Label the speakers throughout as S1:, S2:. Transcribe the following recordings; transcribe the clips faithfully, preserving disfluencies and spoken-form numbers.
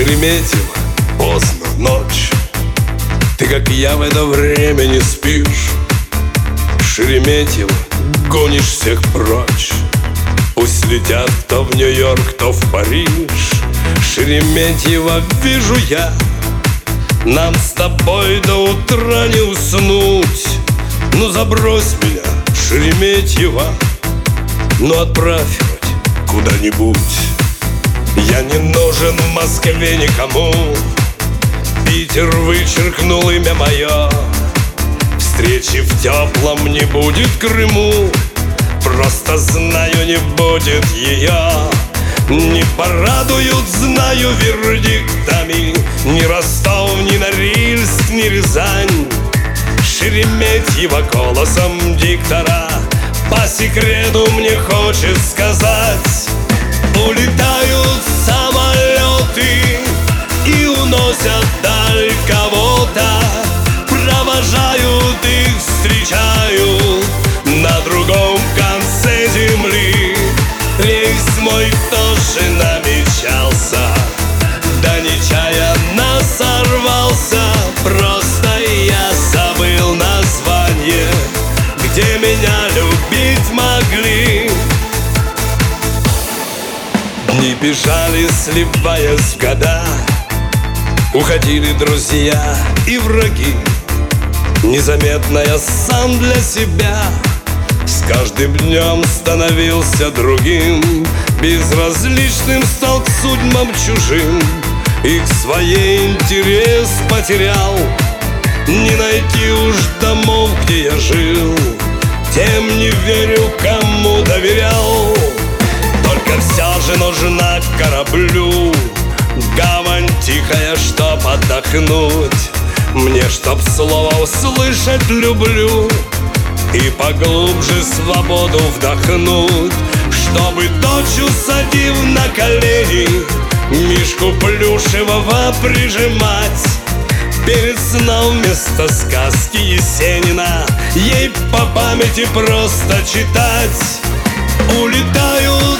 S1: Шереметьево, поздно, ночь. Ты, как я, в это время не спишь. Шереметьево, гонишь всех прочь. Пусть летят кто в Нью-Йорк, кто в Париж. Шереметьево, вижу я, нам с тобой до утра не уснуть. Ну забрось меня, Шереметьево, ну отправь хоть куда-нибудь. Я не нужен в Москве никому. Питер вычеркнул имя мое. Встречи в теплом не будет Крыму. Просто знаю, не будет ее. Не порадуют, знаю, вердиктами ни Ростов, ни Норильск, ни Рязань. Шереметьево голосом диктора по секрету мне хочет сказать: улетают самолеты и уносят даль кого-то. Провожают их, встречают на другом конце земли. Рейс мой тоже намечался, да нечаянно сорвался. Просто я забыл название, где меня любить могли. Дни бежали, сливаясь в года. Уходили друзья и враги. Незаметно я сам для себя с каждым днем становился другим. Безразличным стал к судьбам чужим и к своей интерес потерял. Не найти уж домов, где я жил, тем не верю, кому доверял. Только все же нужна кораблю гавань тихая, чтоб отдохнуть. Мне, чтоб слово услышать люблю и поглубже свободу вдохнуть. Чтобы дочь, усадив на колени, мишку плюшевого прижимать. Перед сном вместо сказки Есенина ей по памяти просто читать. Улетают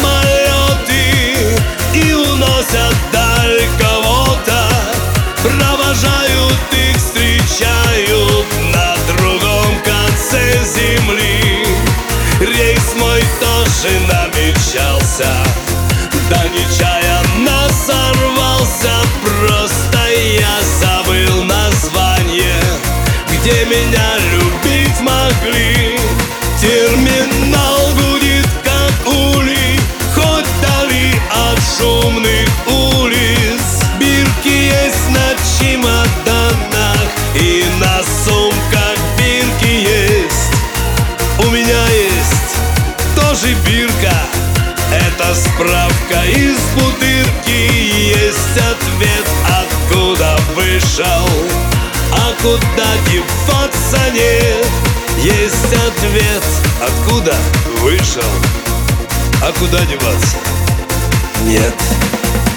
S1: самолеты и уносят даль кого-то. Провожают их, встречают на другом конце земли. Рейс мой тоже намечался, да нечаянно сорвался. Просто я забыл название, где меня любить могли. Терминал гудит, как улей, хоть вдали от шумных улиц. Бирки есть на чемоданах и на сумках бирки есть. У меня есть тоже бирка, это справка из бутырки. Есть ответ, откуда вышел, а куда деваться нет. Есть ответ, откуда вышел, а куда деваться нет.